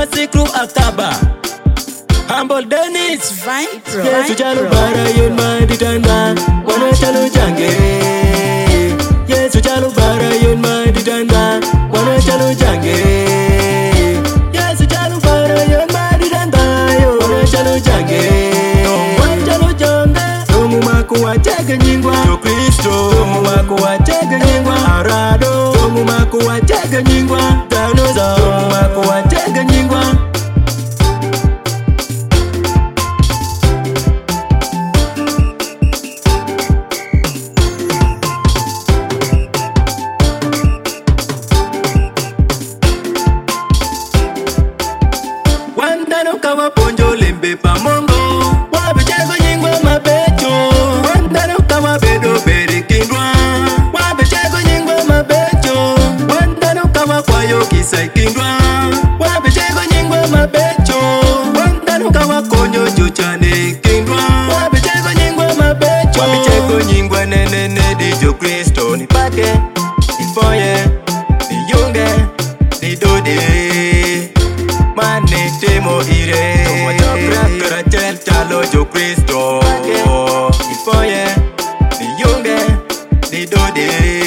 Masikru Akaba Humble Dennis Vine Yesu chalo bara yen maditanda Wana chalo jange Yesu chalo bara yen maditanda Wana chalo jange Yesu chalo bara yen maditanda Wana chalo jange Wana chalo jange Tomu maku wachege nyingwa Jo Kristo Tomu maku wachege nyingwa Arado Tomu maku wachege nyingwa Tanoza Tomu maku wachege nyingwa Wandano kawa ponjo lembe pa mongo Wabechego nyingwa mabecho Wandano kawa bedo berikindwa Wabechego nyingwa mabecho Wandano kawa kwayo kisa ikindwa Wabechego nyingwa mabecho Wandano kawa konyo chuchane ikindwa Wabechego nyingwa mabecho Wabechego nyingwa nene di Jo Kristo Nipake, nifoye, niyunge, nidode Mane temo ire Wajokra karachel chalo Jo Kristo Nifoye, niyunge, nidode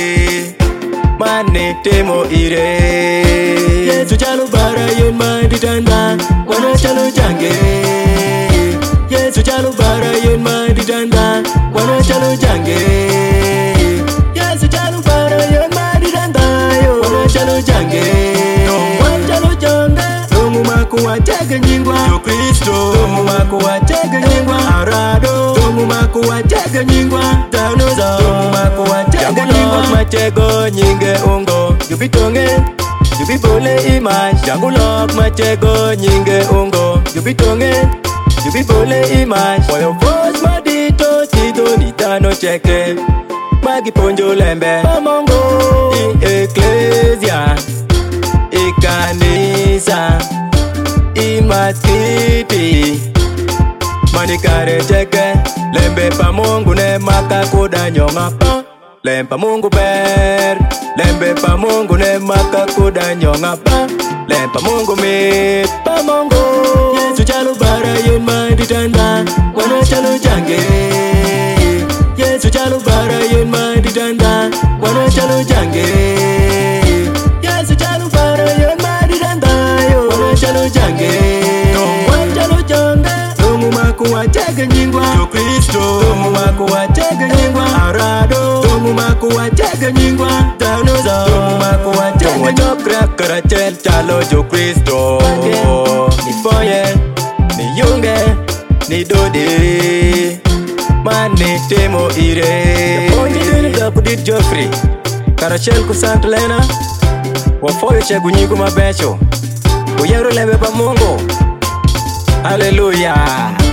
Mane temo ire Yesu chalo bara yen maditanda Wana chalo jange Yesu chalo bara yen maditanda Wana chalo jange Yesu chalo bara yen maditanda Wana chalo jange Wana chalo jange Tomu maku wachege nyingwa Jo Kristo Tomu maku wachege nyingwa Arado Tomu maku wachege nyingwa Tanoza Tomu maku wachege nyingwa Machego nyinge ungo Jubitonge Jubibole imaj Jangulok machego nyinge ungo Jubitonge Jubibole imaj Oyo fos madito Tido nitano cheke Magi ponjo lembe Pamongo I eklesia I kanisa I maskiti Manikare cheke Lembe pa Mungu ne maka kuda nyonga pa Lembe pa Mungu ber Lembe pa Mungu ne maka kuda nyonga pa Lembe pa Mungu mit pa Mungu Yesu chalo bara yen maditanda Wana chalo jange Yesu chalo bara yen maditanda Wana chalo jange Yesu chalo bara yen maditanda Wana chalo jange Wana chalo jange Tomu maku wachege nyingwa Jo Kristo Tomu maku wachege nyingwa Arado Tomu maku wachege nyingwa Tanoza Tomu maku wachege nyingwa Wajokra karachel chalo Jo Kristo Nifoye, niyunge, nidode Mane temo ire Ponji dini dakudit Joffrey Karachel kusant lena Wafoyo chegu nyigu mabecho Uyero lembe pa Mungu Hallelujah